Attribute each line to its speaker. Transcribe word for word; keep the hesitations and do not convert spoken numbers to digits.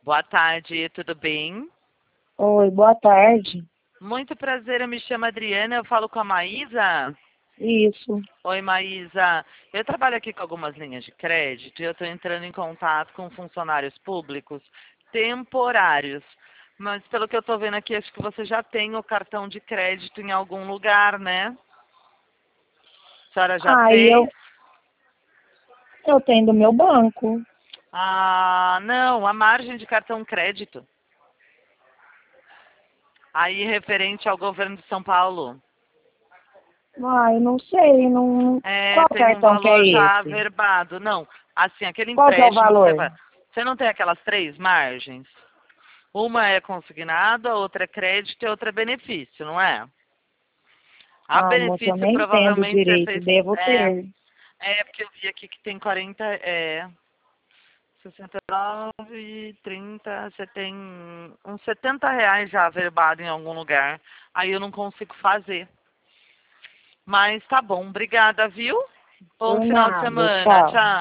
Speaker 1: Boa tarde, tudo bem?
Speaker 2: Oi, boa tarde.
Speaker 1: Muito prazer, eu me chamo Adriana, eu falo com a Maísa.
Speaker 2: Isso.
Speaker 1: Oi, Maísa. Eu trabalho aqui com algumas linhas de crédito e eu estou entrando em contato com funcionários públicos temporários. Mas pelo que eu estou vendo aqui, acho que você já tem o cartão de crédito em algum lugar, né? A senhora já
Speaker 2: Ah, e
Speaker 1: fez?
Speaker 2: eu, eu tenho do meu banco.
Speaker 1: Ah, não, a margem de cartão crédito. Aí referente ao governo de São Paulo.
Speaker 2: Ah, eu não sei, não.
Speaker 1: É,
Speaker 2: Qual
Speaker 1: tem um
Speaker 2: cartão que é
Speaker 1: valor já
Speaker 2: esse?
Speaker 1: averbado. Não, assim, aquele
Speaker 2: Qual que é o
Speaker 1: empréstimo que você
Speaker 2: valor?
Speaker 1: vai. Você não tem aquelas três margens? Uma é consignado, a outra é crédito e a outra é benefício, não é? A
Speaker 2: Ah, moça, eu
Speaker 1: benefício
Speaker 2: nem entendo
Speaker 1: provavelmente você
Speaker 2: direito,
Speaker 1: fez.
Speaker 2: devo
Speaker 1: É,
Speaker 2: ter.
Speaker 1: é porque eu vi aqui que tem quarenta, é, sessenta e nove, trinta, você tem uns setenta reais já averbado em algum lugar. Aí eu não consigo fazer. Mas tá bom, obrigada, viu? Bom
Speaker 2: Por
Speaker 1: final de
Speaker 2: nada,
Speaker 1: semana,
Speaker 2: tchau.
Speaker 1: tchau.